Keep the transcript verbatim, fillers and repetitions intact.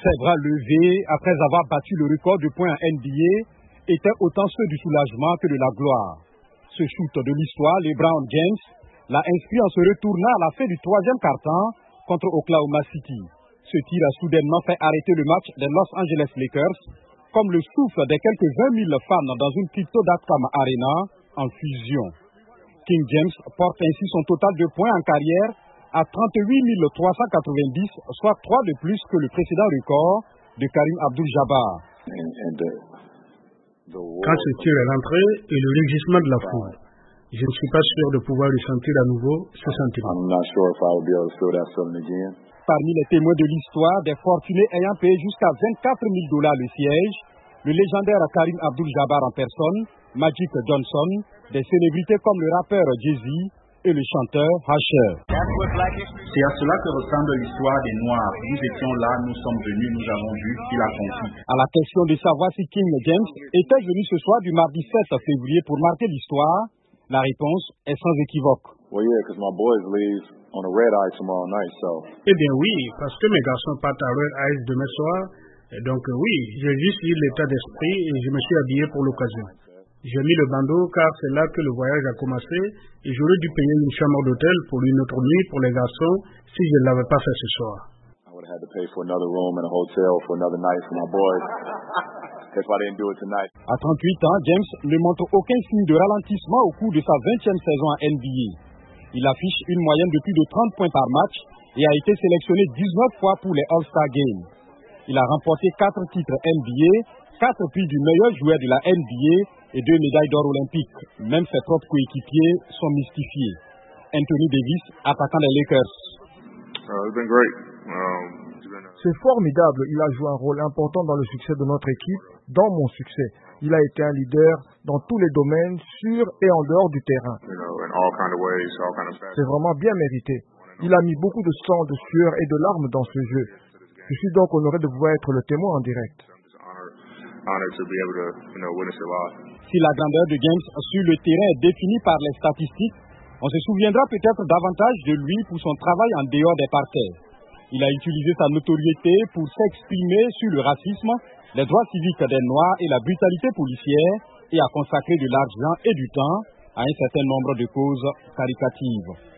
Ses bras levés après avoir battu le record de points en N B A étaient autant ceux du soulagement que de la gloire. Ce shoot de l'histoire, LeBron James l'a inscrit en se retournant à la fin du troisième quart-temps contre Oklahoma City. Ce tir a soudainement fait arrêter le match des Los Angeles Lakers, comme le souffle des quelques vingt mille fans dans une Crypto.com Arena en fusion. King James porte ainsi son total de points en carrière à trente-huit mille trois cent quatre-vingt-dix, soit trois de plus que le précédent record de Karim Abdul-Jabbar. Quand ce tir est rentré et le rugissement de la foule, je ne suis pas sûr de pouvoir ressentir à nouveau ce sentiment. Parmi les témoins de l'histoire, des fortunés ayant payé jusqu'à vingt-quatre mille dollars le siège, le légendaire Karim Abdul-Jabbar en personne, Magic Johnson, des célébrités comme le rappeur Jay-Z et le chanteur Usher. C'est à cela que ressemble l'histoire des Noirs. Nous étions là, nous sommes venus, nous avons vu, il a compris. À la question de savoir si King James était venu ce soir du mardi sept février pour marquer l'histoire, la réponse est sans équivoque. Well, yeah, because my boys leave on a red eye tomorrow night, so. Eh bien oui, parce que mes garçons partent à Red Eyes demain soir, et donc euh, oui, j'ai juste eu l'état d'esprit et je me suis habillé pour l'occasion. J'ai mis le bandeau car c'est là que le voyage a commencé et j'aurais dû payer une chambre d'hôtel pour une autre nuit pour les garçons si je ne l'avais pas fait ce soir. I would have had to pay for another room in a hotel for another night for my boys if I didn't do it tonight. À trente-huit ans, James ne montre aucun signe de ralentissement au cours de sa vingtième saison en N B A. Il affiche une moyenne de plus de trente points par match et a été sélectionné dix-neuf fois pour les All-Star Games. Il a remporté quatre titres N B A, quatre prix du meilleur joueur de la N B A et deux médailles d'or olympiques. Même ses propres coéquipiers sont mystifiés. Anthony Davis, attaquant des Lakers. Uh, it's been great. Um, C'est formidable. Il a joué un rôle important dans le succès de notre équipe, dans mon succès. Il a été un leader dans tous les domaines, sur et en dehors du terrain. you know, in all kind of ways, all kind of facets. C'est vraiment bien mérité. Il a mis beaucoup de sang, de sueur et de larmes dans ce jeu. Je suis donc honoré de pouvoir être le témoin en direct. Honored to be able to, you know, witness it live. Si la grandeur de James sur le terrain est définie par les statistiques, on se souviendra peut-être davantage de lui pour son travail en dehors des parterres. Il a utilisé sa notoriété pour s'exprimer sur le racisme, les droits civiques des Noirs et la brutalité policière et a consacré de l'argent et du temps à un certain nombre de causes caritatives.